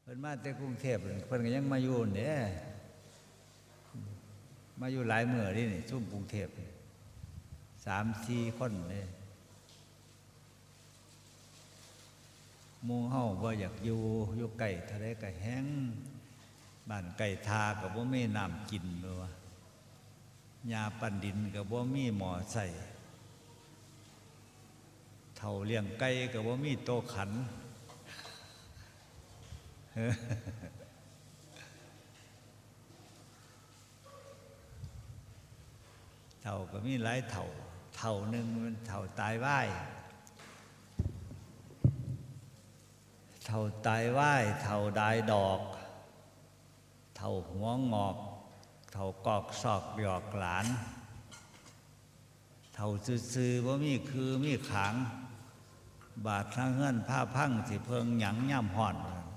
เพิ่นมาแต่กรุงเทพเพิ่นก็ยังมาอยู่เนี่ยมาอยู่หลายมื้อนี่ซุ่มกรุงเทพ3-4 คนเนี่ยหมู่เฮาบ่อยากอยู่ใกล้ทะเลก็แห้งบ้านไก่ทาก็บ่มีน้ำกินแม่ว่าหญ้าปั้นดินก็บ่มีหม้อใส่เฒ่าเลี้ยงไก่ก็บ่มีโต๊ะขันเฒ่าก็มีหลายเฒ่าหนึ่งมันเฒ่าตายว่ายเฒ่าตายว่ายเฒ่าดายดอกเฒ่าหัวงอกเฒ่ากอกซอกหยอกหลานเฒ่าซื่อๆบ่มีคือมีขางบาดทางเฮือนผ้าพังสิเพิงหยังย่ำห่อน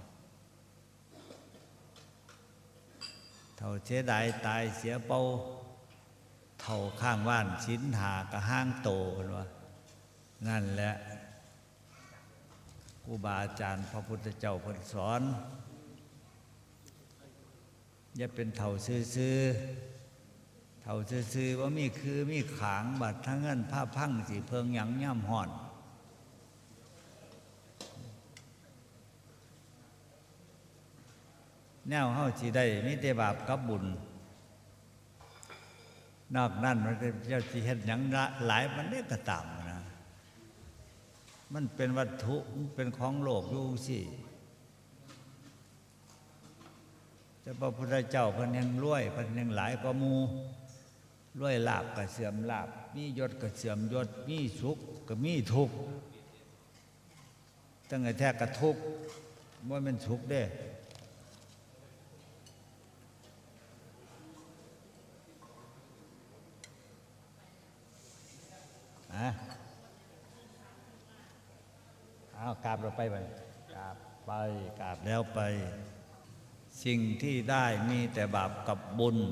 เฒ่าเสียดายตายเสียเป้าเฒ่าข้างบ้านศีลหากะห้างโตกันว่านั่นแหละครูบาอาจารย์พระพุทธเจ้าเพิ่นสอนอย่าเป็นเฒ่าซื่อๆเฒ่าซื่อๆว่ามีคือมีขางบาดทั้งเงินผ้าพังสิเพิงหยังย่ำห่อนแนวเฮาสิได้มีแต่บาปกับบุญนอกนั้นมันก็เจ้าสิเฮ็ดหยังหลายมันได้ก็ตามนะมันเป็นวัตถุมันเป็นของโลกอยู่สิแต่พระพุทธเจ้าเพิ่นยังรวยเพิ่นยังหลายกว่าหมู่รวยลาภก็เสื่อมลาภมียศก็เสื่อมยศมีสุขก็มีทุกข์ตั้งแต่แท้ก็ทุกข์บ่แม่นสุขเด้เอากราบเราไปกราบไปกราบแล้วไปสิ่งที่ได้มีแต่บาปกับบุญ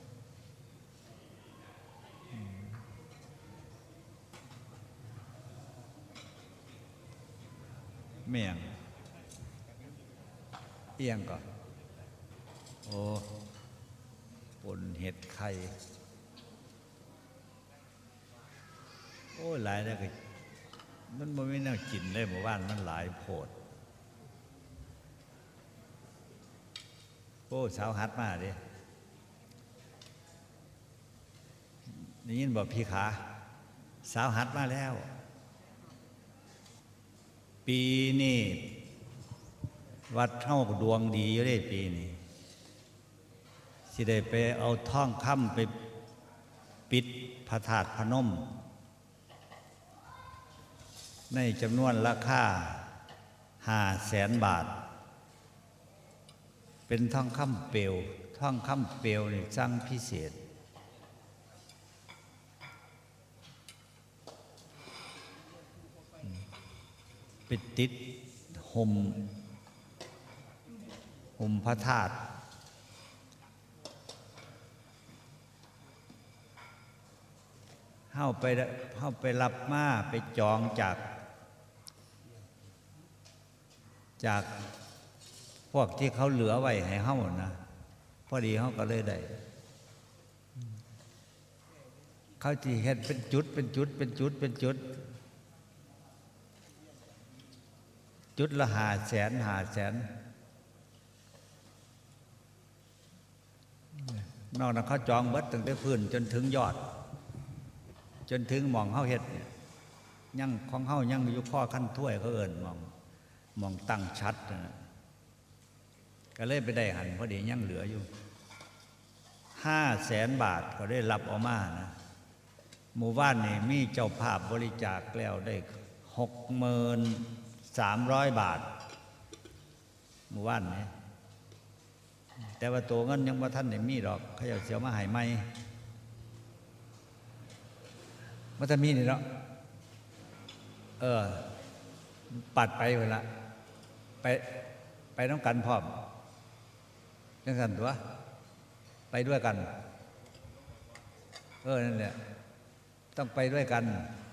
เมี่ยงเอียงก่อนโอ้ปนเห็ดไข่โอ้หลายแล้วก็มันไม่น่ากินได้หมู่บ้านมันหลายโพดโอ้สาวหัดมาดิได้ยินบอกพี่ขาสาวหัดมาแล้วปีนี้วัดเท่าดวงดีอยู่ได้ปีนี้สิได้ไปเอาท่องค่ำไปปิดพระธาตุพนมในจำนวนราคา500,000 บาทเป็นทองคำเปลวทองคำเปลวนี่สั่งพิเศษไปติดห่มพระธาตุเข้าไปรับมาไปจองจากพวกที่เขาเหลือไว้ให้เฮานะพอดีเฮาก็เลยได้เขาที่เฮ็ดเป็นจุดจุดละ500,000นอกนั้นเขาจองเบิดตั้งแต่พื้นจนถึงยอดจนถึงหม่องเฮาเฮ็ดยังของเฮายังอยู่ข้อขั้นถ้วยเขาเอิ้นหม่องตั้งชัดนะก็เลยไปได้หันพอดียังเหลืออยู่500,000 บาทก็ได้รับออกมานะหมู่บ้านนี่มีเจ้าภาพบริจาคแล้วได้63,000 บาทหมู่บ้านนี่แต่ว่าตัวเงินยังบ่ทันได้มีดอกเขาอยากเสียมาให้ใหม่มันจะมีนี่เนาะปัดไปเวลาไปน้องกันพร้อมจังสันตัวไปด้วยกันนั่นแหละต้องไปด้วยกัน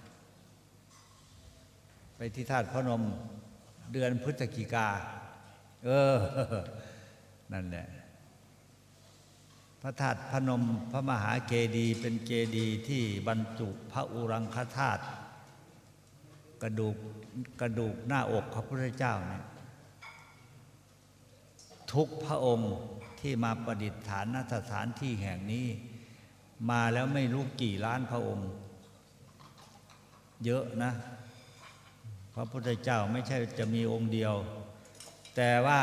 ไปที่ธาตุพนมเดือนพฤศจิกาเออนั่นแหละพระธาตุพนมพระมหาเจดีย์เป็นเจดีย์ที่บรรจุพระอุรังคธาตุกระดูกหน้าอกพระพุทธเจ้าเนี่ยทุกพระองค์ที่มาประดิษฐานณสถานที่แห่งนี้มาแล้วไม่รู้กี่ล้านพระองค์เยอะนะพระพุทธเจ้าไม่ใช่จะมีองค์เดียวแต่ว่า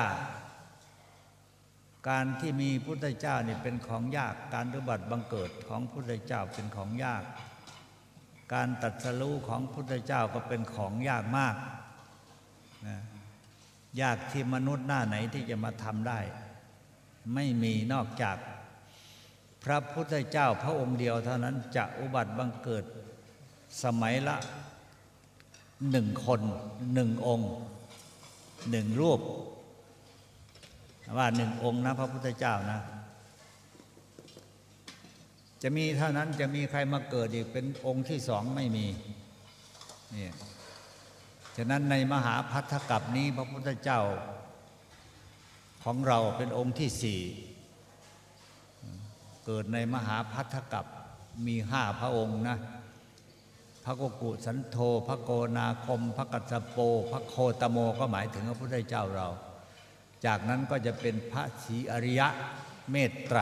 การที่มีพุทธเจ้านี่เป็นของยากการอุบัติบังเกิดของพุทธเจ้าเป็นของยากการตรัสรู้ของพุทธเจ้าก็เป็นของยากมากนะยากที่มนุษย์หน้าไหนที่จะมาทำได้ไม่มีนอกจากพระพุทธเจ้าพระองค์เดียวเท่านั้นจะอุบัติบังเกิดสมัยละ1 คน1 องค์1 รูปว่า1 องค์นะพระพุทธเจ้านะจะมีเท่านั้นจะมีใครมาเกิดอีกเป็นองค์ที่2ไม่มีนี่ฉะนั้นในมหาภัททกัปนี้พระพุทธเจ้าของเราเป็นองค์ที่4เกิดในมหาภัททกัปมี5 พระองค์นะพระโกกุสันโธพระโกนาคมพระกัสสโปพระโคตโมก็หมายถึงพระพุทธเจ้าเราจากนั้นก็จะเป็นพระศรีอริยะเมตไตร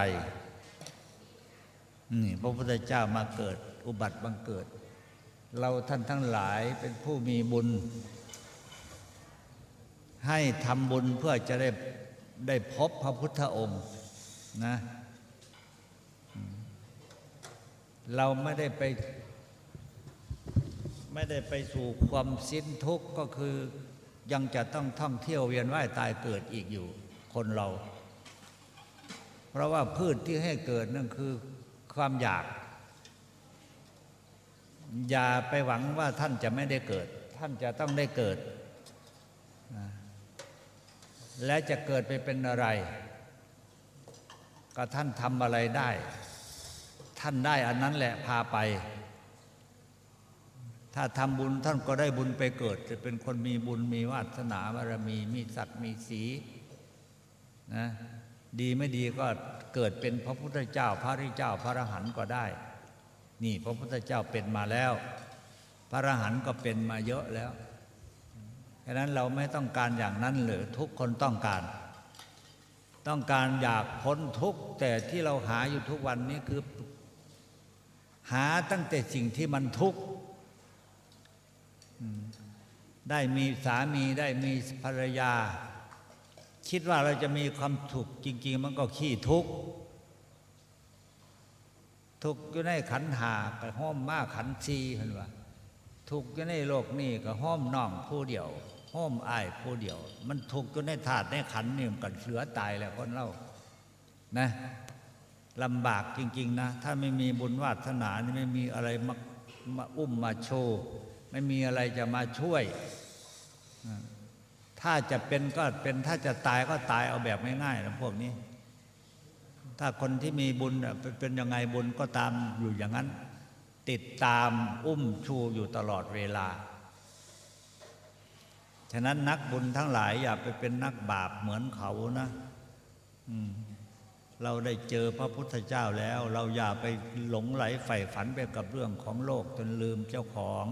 นี่พระพุทธเจ้ามาเกิดอุบัติบังเกิดเราท่านทั้งหลายเป็นผู้มีบุญให้ทำบุญเพื่อจะได้พบพระพุทธองค์นะเราไม่ได้ไปสู่ความสิ้นทุกข์ก็คือยังจะต้องท่องเที่ยวเวียนว่ายตายเกิดอีกอยู่คนเราเพราะว่าพืชที่ให้เกิดนั่นคือความอยากอย่าไปหวังว่าท่านจะไม่ได้เกิดท่านจะต้องได้เกิดและจะเกิดไปเป็นอะไรก็ท่านทำอะไรได้ท่านได้อันนั้นแหละพาไปถ้าทำบุญท่านก็ได้บุญไปเกิดจะเป็นคนมีบุญมีวาสนาบารมีมีศักดิ์มีสีนะดีไม่ดีก็เกิดเป็นพระพุทธเจ้าพระริเจ้าพระอรหันต์ก็ได้นี่พระพุทธเจ้าเป็นมาแล้วพระอรหันต์ก็เป็นมาเยอะแล้วฉะนั้นเราไม่ต้องการอย่างนั้นเลยทุกคนต้องการอยากพ้นทุกข์แต่ที่เราหาอยู่ทุกวันนี้คือหาตั้งแต่สิ่งที่มันทุกข์ได้มีสามีได้มีภรรยาคิดว่าเราจะมีความสุขจริงๆมันก็ขี้ทุกข์ทุกข์อยู่ในขันธ์ห้าก็ห้อมมากขันธ์สี่เห็นว่าทุกข์อยู่ในโลกนี้ก็ห้อมน้องผู้เดียวห้อมอ้ายผู้เดียวมันทุกข์อยู่ในธาตุในขันธ์นี่มันก็เหลือตายแล้วคนเรานะลำบากจริงๆนะถ้าไม่มีบุญวาสนานี่ไม่มีอะไรมาอุ้มมาโชว์ไม่มีอะไรจะมาช่วยถ้าจะเป็นก็เป็นถ้าจะตายก็ตายเอาแบบง่ายๆนะพวกนี้ถ้าคนที่มีบุญเป็นยังไงบุญก็ตามอยู่อย่างนั้นติดตามอุ้มชูอยู่ตลอดเวลาฉะนั้นนักบุญทั้งหลายอย่าไปเป็นนักบาปเหมือนเขานะเราได้เจอพระพุทธเจ้าแล้วเราอย่าไปหลงไหลใฝ่ฝันไปกับเรื่องของโลกจนลืมเจ้าของ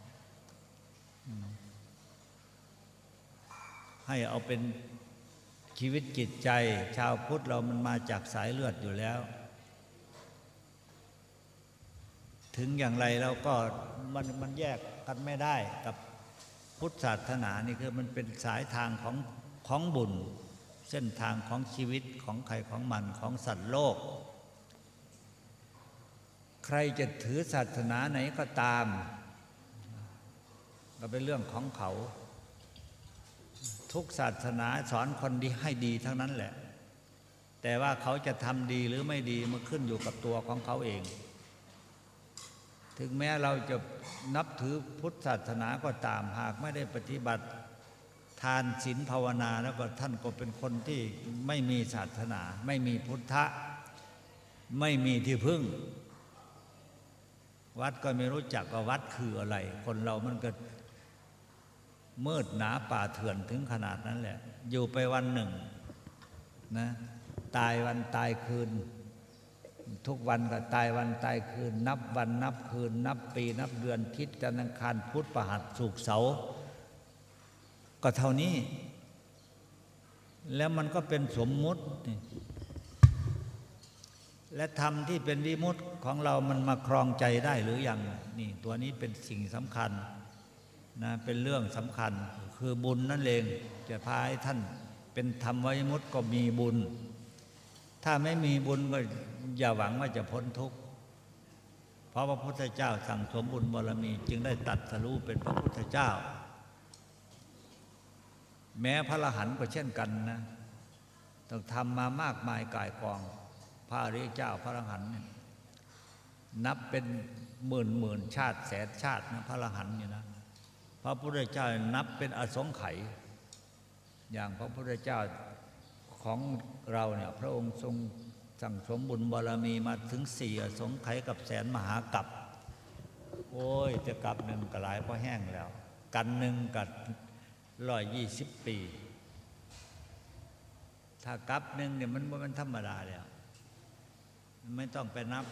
ให้เอาเป็นชีวิตจิตใจชาวพุทธเรามันมาจากสายเลือดอยู่แล้วถึงอย่างไรเราก็มันแยกกันไม่ได้กับพุทธศาสนานี่คือมันเป็นสายทางของบุญเส้นทางของชีวิตของใครของมันของสัตว์โลกใครจะถือศาสนาไหนก็ตามก็เป็นเรื่องของเขาทุกศาสนาสอนคนดีให้ดีทั้งนั้นแหละแต่ว่าเขาจะทำดีหรือไม่ดีมันขึ้นอยู่กับตัวของเขาเองถึงแม้เราจะนับถือพุทธศาสนาก็ตามหากไม่ได้ปฏิบัติทานศีลภาวนาแล้วก็ท่านก็เป็นคนที่ไม่มีศาสนาไม่มีพุทธะไม่มีที่พึ่งวัดก็ไม่รู้จักว่าวัดคืออะไรคนเรามันก็มืดหนาป่าเถื่อนถึงขนาดนั้นแหละอยู่ไปวันหนึ่งนะตายวันตายคืนทุกวันก็ตายวันตายคืนนับวันนับคืนนับปีนับเดือนทิศจันทร์อังคารพุธพฤหัสศุกร์เสาร์ก็เท่านี้แล้วมันก็เป็นสมมุติและธรรมที่เป็นวิมุตติของเรามันมาครองใจได้หรือยังนี่ตัวนี้เป็นสิ่งสำคัญนะเป็นเรื่องสำคัญคือบุญนั่นเองจะพาให้ท่านเป็นธรรมวิมุตติก็มีบุญถ้าไม่มีบุญก็อย่าหวังว่าจะพ้นทุกข์เพราะพระพุทธเจ้าสั่งสมบุญบารมีจึงได้ตรัสรู้เป็นพระพุทธเจ้าแม้พระอรหันต์ก็เช่นกันนะต้องทำมามากมายก่ายกองพระอริยเจ้าพระอรหันต์นับเป็นหมื่นชาติแสนชาตินะพระอรหันต์นี่นะพระพุทธเจ้านับเป็นอสงไขยอย่างพระพุทธเจ้าของเราเนี่ยพระองค์ทรงสั่งสมบุญบารมีมาถึง4อสงไขยกับแสนมหากัปโอ้ยจะกัปหนึ่งก็หลายพอแห้งแล้วกันหนึ่งกับ120 ปีถ้ากัปหนึ่งเนี่ยมันธรรมดาแล้วไม่ต้องไปนับ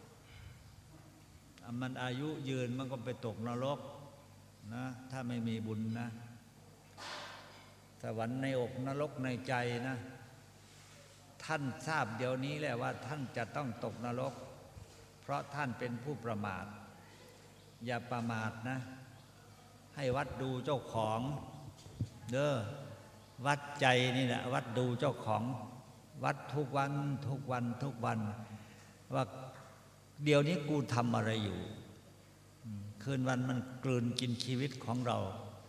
มันอายุยืนมันก็ไปตกนรกนะถ้าไม่มีบุญนะสวรรค์ในอกนรกในใจนะท่านทราบเดี๋ยวนี้แหละว่าท่านจะต้องตกนรกเพราะท่านเป็นผู้ประมาทอย่าประมาทนะให้วัดดูเจ้าของเด้อวัดใจนี่แหละวัดดูเจ้าของวัดทุกวันทุกวันทุกวันว่าเดี๋ยวนี้กูทำอะไรอยู่คืนวันมันกลืนกินชีวิตของเรา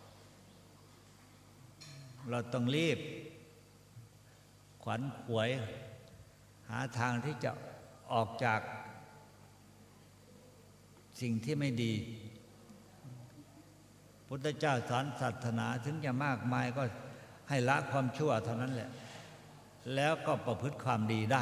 ต้องรีบขวัญขวยหาทางที่จะออกจากสิ่งที่ไม่ดีพุทธเจ้าสอนศาสนาถึงจะมากมายก็ให้ละความชั่วเท่านั้นแหละแล้วก็ประพฤติความดีได้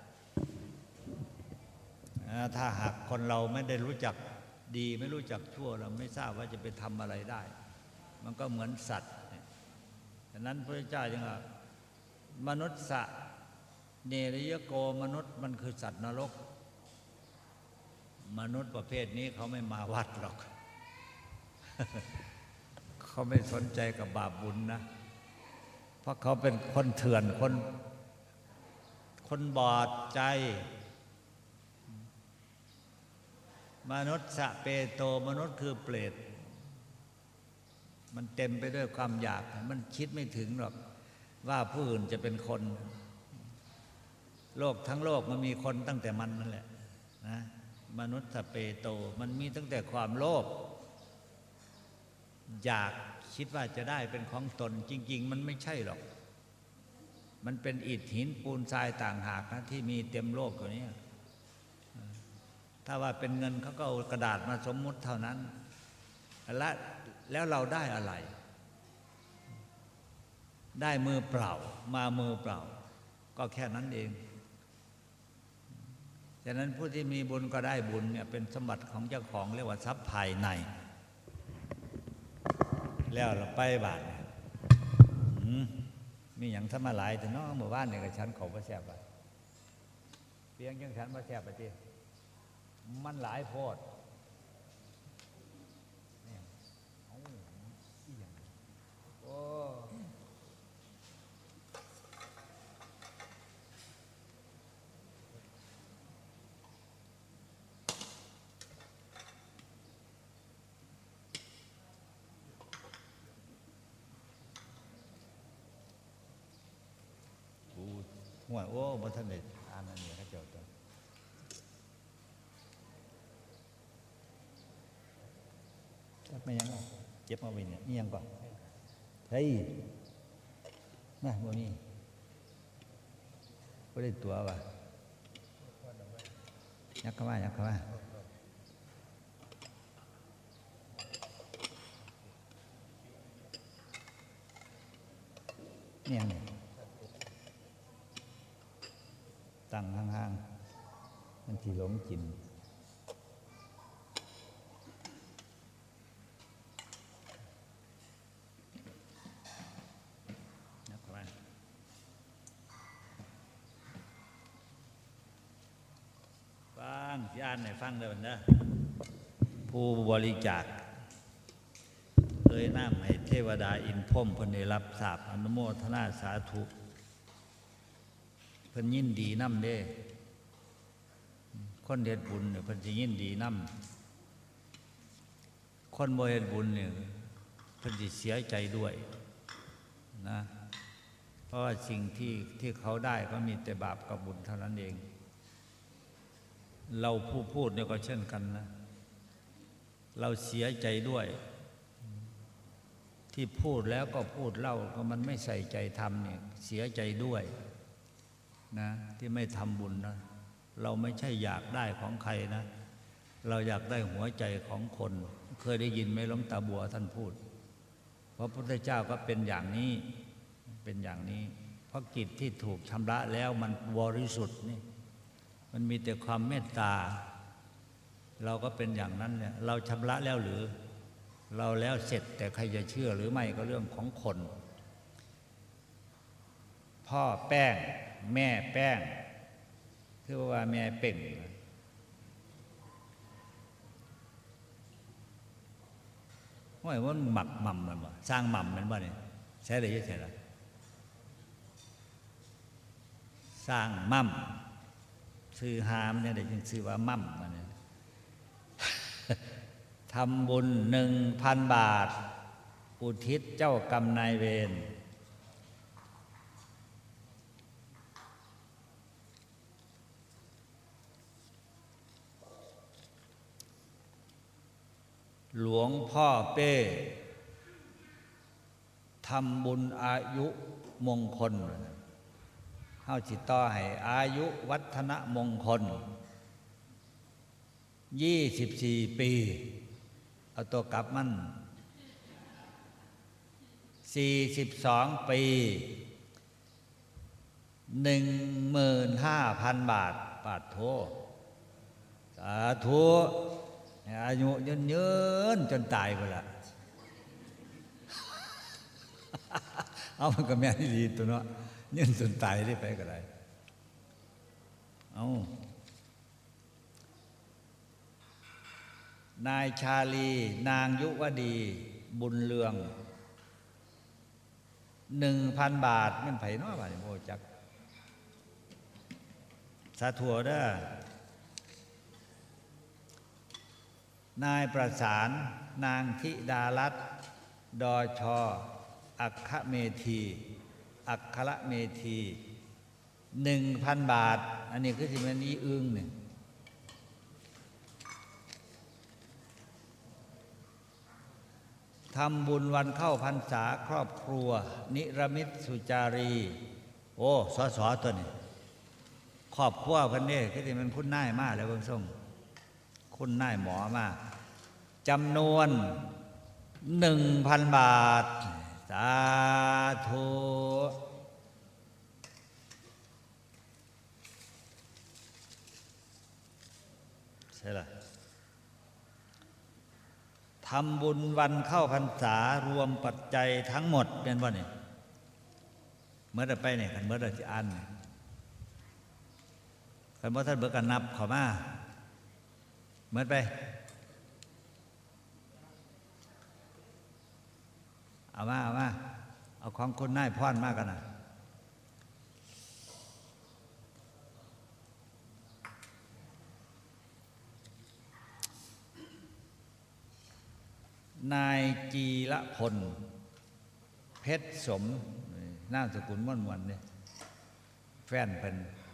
ถ้าหากคนเราไม่ได้รู้จักดีไม่รู้จักชั่วเราไม่ทราบว่าจะไปทำอะไรได้มันก็เหมือนสัตว์ฉะนั้นพระเจ้าจึงว่ามนุษย์สะเนรยโกมนุษย์มันคือสัตว์นรกมนุษย์ประเภทนี้เขาไม่มาวัดหรอก เขาไม่สนใจกับบาปบุญนะเพราะเขาเป็นคนเถื่อนคนบอดใจมนุษย์สะเปโตมนุษย์คือเปรตมันเต็มไปด้วยความอยากมันคิดไม่ถึงหรอกว่าผู้อื่นจะเป็นคนโลกทั้งโลกมันมีคนตั้งแต่มันนั่นแหละนะมนุษย์สะเปโตมันมีตั้งแต่ความโลภอยากคิดว่าจะได้เป็นของตนจริงๆมันไม่ใช่หรอกมันเป็นอิฐหินปูนทรายต่างหากนะที่มีเต็มโลกตัวนี้ถ้าว่าเป็นเงินเขาก็เอากระดาษมาสมมุติเท่านั้นแล้วเราได้อะไรได้มือเปล่ามามือเปล่าก็แค่นั้นเองฉะนั้นผู้ที่มีบุญก็ได้บุญเนี่ยเป็นสมบัติของเจ้าของเรียกว่าทรัพย์ภายในแล้วเราไปบ้านมีอย่างทำมาหลายแต่น้องหมู่บ้านเนี่ยกับฉันเขาบ่แซ่บเพียงยังฉันบ่แซ่บไปทีมันหลายโพดโอ้หัวโอ้บนถนนอ่านอันนี้เขาเจ้าตัวไม่ยังเจ็บมาวินเนี่ยนี่ยังก่อนเฮ้ยมาโมนี่ก็ได้ตัวว่ะยักเข้ามายักเข้ามานี่ยังเนี่ยตั้งห่างๆมันที่หลงกินที่อ่านให้ฟังเด้อนะผู้บริจาคน้ำให้เทวดาอินพรหมเพิ่นได้รับทราบอนุโมทนาสาธุเพิ่นยินดีนำเด้คนเฮ็ดบุญเนี่ยเพิ่นสิยินดีนำคนบ่เฮ็ดบุญเนี่ยเพิ่นสิเสียใจด้วยนะเพราะว่าสิ่งที่เขาได้ก็มีแต่บาปกับบุญเท่านั้นเองเราผู้พูดเนี่ยก็เช่นกันนะเราเสียใจด้วยที่พูดแล้วก็พูดเล่าก็มันไม่ใส่ใจทำเนี่ยเสียใจด้วยนะที่ไม่ทำบุญนะเราไม่ใช่อยากได้ของใครนะเราอยากได้หัวใจของคนเคยได้ยินไหมหลวงตาบัวท่านพูดพระพุทธเจ้าก็เป็นอย่างนี้เป็นอย่างนี้เพราะกิจที่ถูกชำระแล้วมันบริสุทธิ์นี่มันมีแต่ความเมตตาเราก็เป็นอย่างนั้นเนี่ยเราชำระแล้วหรือเราแล้วเสร็จแต่ใครจะเชื่อหรือไม่ก็เรื่องของคนพ่อแป้งแม่แป้งคือว่าแม่เป่งว่ามันหมักหม่ำมันบ่สร้างหม่ำมันบ่เนี่ยใช่หรือไม่ใช่ล่ะสร้างม่ำซื้อหามเนี่ยเดี๋ยวจึงซื้อว่าม่ำมันเนี่ยทำบุญ1,000 บาทอุทิศเจ้ากรรมนายเวรหลวงพ่อเป้ทำบุญอายุมงคลเฮาสิต่อให้อายุวัฒนมงคล24 ปีเอาตัวกลับมัน42 ปี15,000 บาทปาดโทสาธุอายุยืนจนตายไปละเอามันก็แม่นดีตัวเนาะยืนจนตายได้ไปก็ได้เอานายชาลีนางยุวดีบุญเรือง 1,000 บาทมันไผเนาะบาดนี้บ่จักสาธุเด้อนายประสานนางธิดารัตน์ดอชออัคคเมธีอัคคละเมธี 1,000 บาทอันนี้คือสิมันนี้อึ้งนี่ทำบุญวันเข้าพรรษาครอบครัวนิรมิตสุจารีโอ้สสตัวนี้ครอบครัวเพิ่นนี่คือสิมันคุณนายมาแล้วเบิ่งส่งคุณนายหมอมาจำนวน 1,000 บาทสาธุใช่ล่ะทำบุญวันเข้าพรรษารวมปัจจัยทั้งหมดเป็นว่าเนี่ยเมื่อไปเนี่ยคันเมื่อจะอ่านคันเมื่อท่านเบิกกันนับขอมาเมื่อไปเอามาเอาของคนนายพรมากกันนะนายจีละพลเพชรสมนามสกุลม่วนๆเนี่ยแฟนเพิ่น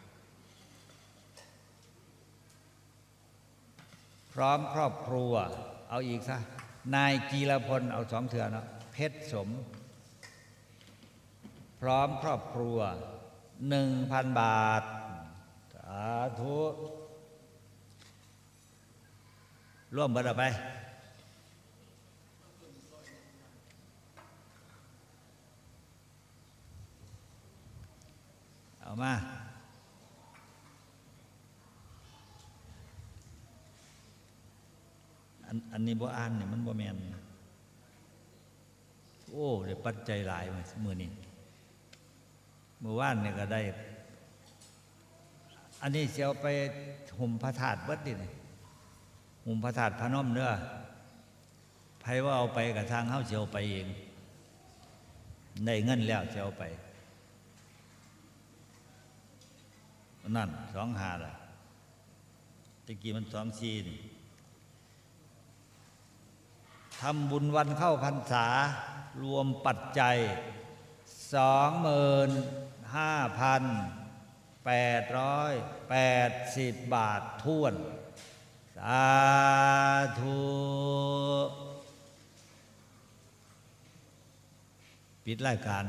พร้อมครอบครัวเอาอีกซะนายจีละพลเอา2 เถื่อเนาะเพชรสมพร้อมครอบครัว 1,000 บาทสาธุร่วมเบิดเอาไปเอามาอันนี้บ่อ่านเนี่ยมันบ่แม่นโอ้ได้ปัจจัยหลายมื้อนี้เมื่อวานเนี่ยก็ได้อันนี้สิเอาไปห่มพระธาตุเบิดดิหุ่มพระธาตุพนมเด้อไผว่าเอาไปกับทางเฮาสิเอาไปเองได้เงินแล้วสิเอาไปนั่น25ล่ะตะกี้มัน24นี่ทำบุญวันเข้าพรรษารวมปัจจัย 25,880 บาทถ้วนสาธุปิดรายการ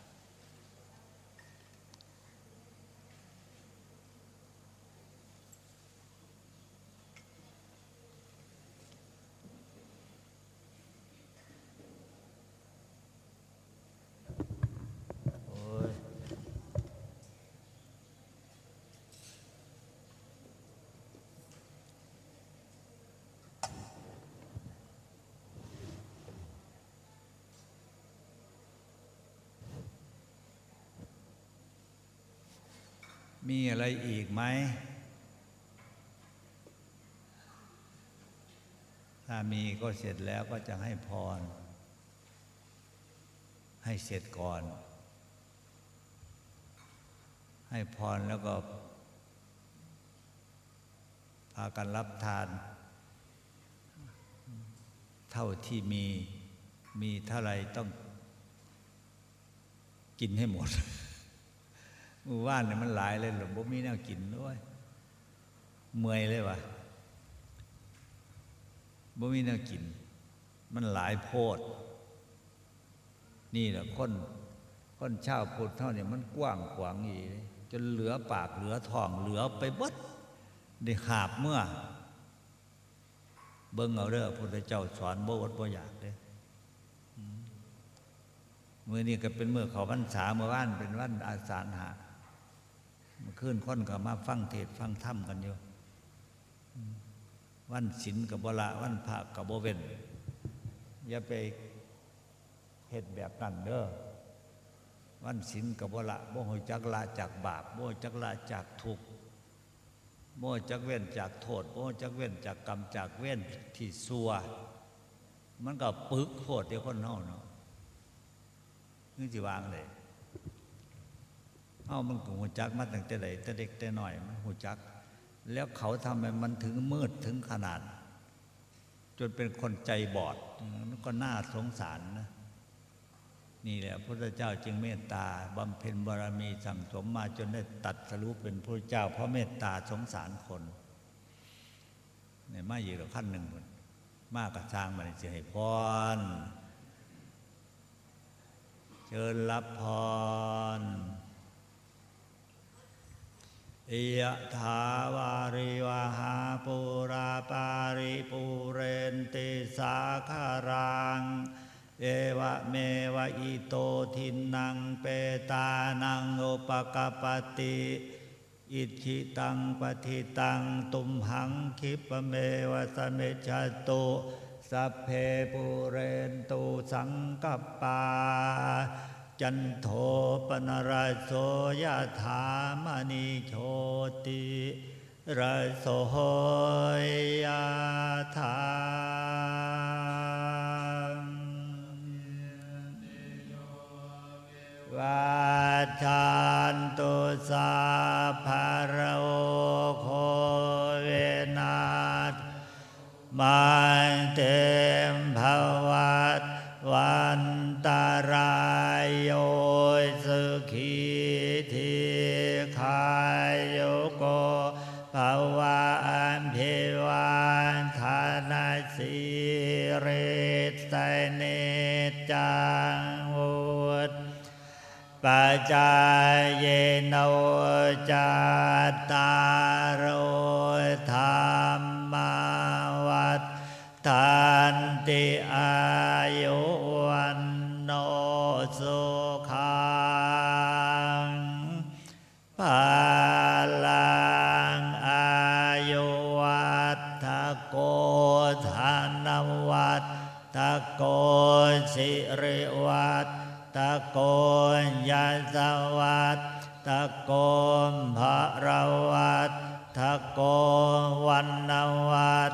มีอะไรอีกไหมถ้ามีก็เสร็จแล้วก็จะให้พรให้เสร็จก่อนให้พรแล้วก็พากันรับทานเท่าที่มีเท่าไรต้องกินให้หมดมื้อวานเนี่ยมันหลายเลยหรอบ่มีแนวกินด้วยเมื่อยเลยวะบ่มีแนวกินมันหลายโพดนี่แหละคนชาวพุทธเท่าเนี่ยมันกว้างขวางอีจนเหลือปากเหลือท้องเหลือไปเบิดได้หาบเมื่อเบิ่งเอาเด้อพุทธเจ้าสอนบ่อดบ่อยากเด้มื้อนี้ก็เป็นมื้อเข้าพรรษาเมื่อวานเป็นวันอาสาฬหะเมื่อคืนคนก็มาฟังเทศน์ฟังธรรมกันอยู่วันศีลก็บ่ละวันพระก็บ่เว้นอย่าไปเฮ็ดแบบนั้นเด้อวันศีลก็บ่ละบ่ฮู้จักละจากบาปบ่ฮู้จักละจากทุกข์บ่ฮู้จักเว้นจากโทษบ่ฮู้จักเว้นจากกรรมจากเว้นที่ชั่วมันก็ปึกโพดเดี๋ยวคนเฮาเนาะนึกสิวางเลยมันก็หูจักมาตั้งแต่ใดแต่เด็กแต่น้อยมันหูจักแล้วเขาทำไมมันถึงมืดถึงขนาดจนเป็นคนใจบอดมันก็น่าสงสารนะนี่แหละพระพุทธเจ้าจึงเมตตาบำเพ็ญบารมีสั่งสมมาจนได้ตัดสรุปเป็นพระเจ้าเพราะเมตตาสงสารคนเนี่ยมาอยู่กับขั้นหนึ่งมากกับทางมันจะให้พรเชิญรับพรยะถาวาริวหาปุราปาริปุเรนติสาคารังเอวะเมวะอิโตทินังเปตานังอุปกปติอิชิตังปฏิตังตุมหังคิปเมวะสเมจโตสัพเพปุเรนตุสังกปปาจันโทปนรโสยถามณิโชติรโสยถาวาชันตุสัพพะโรโควินาศมันเตมภวัตวันตรายโยสุขีทีขายโยโกภวะอัมภิวันธนาสิริสเนจังวุตปัจจายโนจัตตารโอธรรมวัฏฐานติอายุวันโนสุขังภาลังอายุวัฏโกธนวัฏโกสิริวัฏโกยัสวัฏโกภรวัฏโกวันวัฏ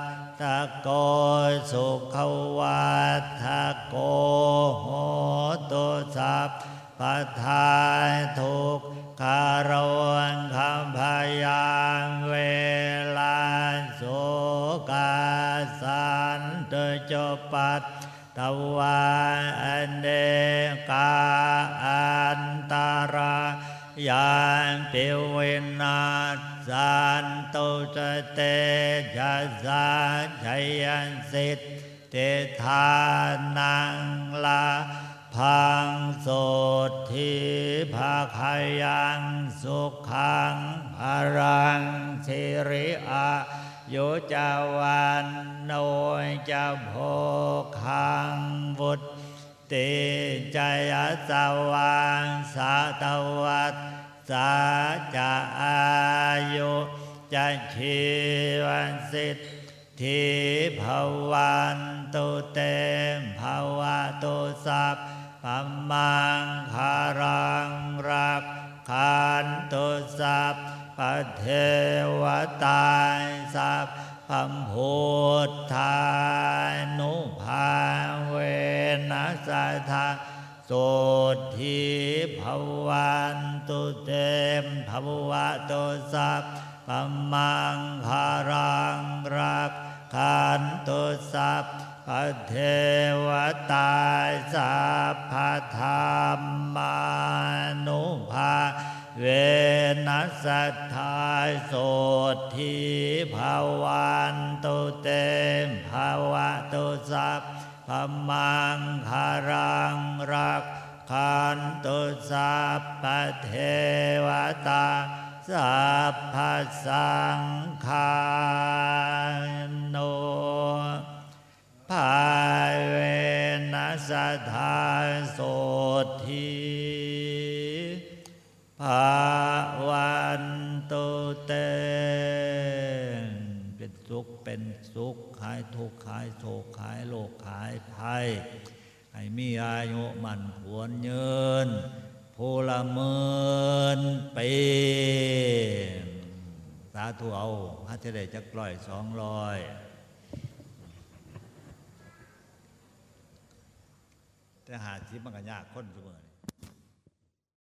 โกสุขวัฏทโกโหตุสัพพทาทุกขารวันคำพยางเวลาโสกาสันตจปัตตวาอันเดกาอันตารายานปิวินาสันตุจเตจัสสะชัยยันสิทธิทานังลาพังโสทิภาคายังสุขังภรังสิริอายุจาวันโนจะโภคังวุตติจยสวังสาตวัตสาจะอายุจะชีวันสิทธิภวันตุเตมภวะตุสัพปัมมังคารังรักขันตุสัพพเทวตาสัพพัมพุทธานุภาเวนัสสทธาโสทิภวันตุเตมภวะตุสัพปัมมังคารังรักขันตุสัพพเทวตาสัพพธรรมานุภาเวนัสสัทธาโสทิภวันตุเตมภวะตุสัพพมังคารังรักขันตุสัพพเทวตาสัพพสังฆานุภาเวนัสสัทธาโสทิภวันตุเตเป็นสุขเป็นสุขหายทุกข์หายโศกหายโรคหายภัยให้มีอายุมั่นขวนยืนผู้ละหมื่นปีสาธุเอาหาจะได้จัก100-200แต่หาที่มันก็ยากคนเสมอ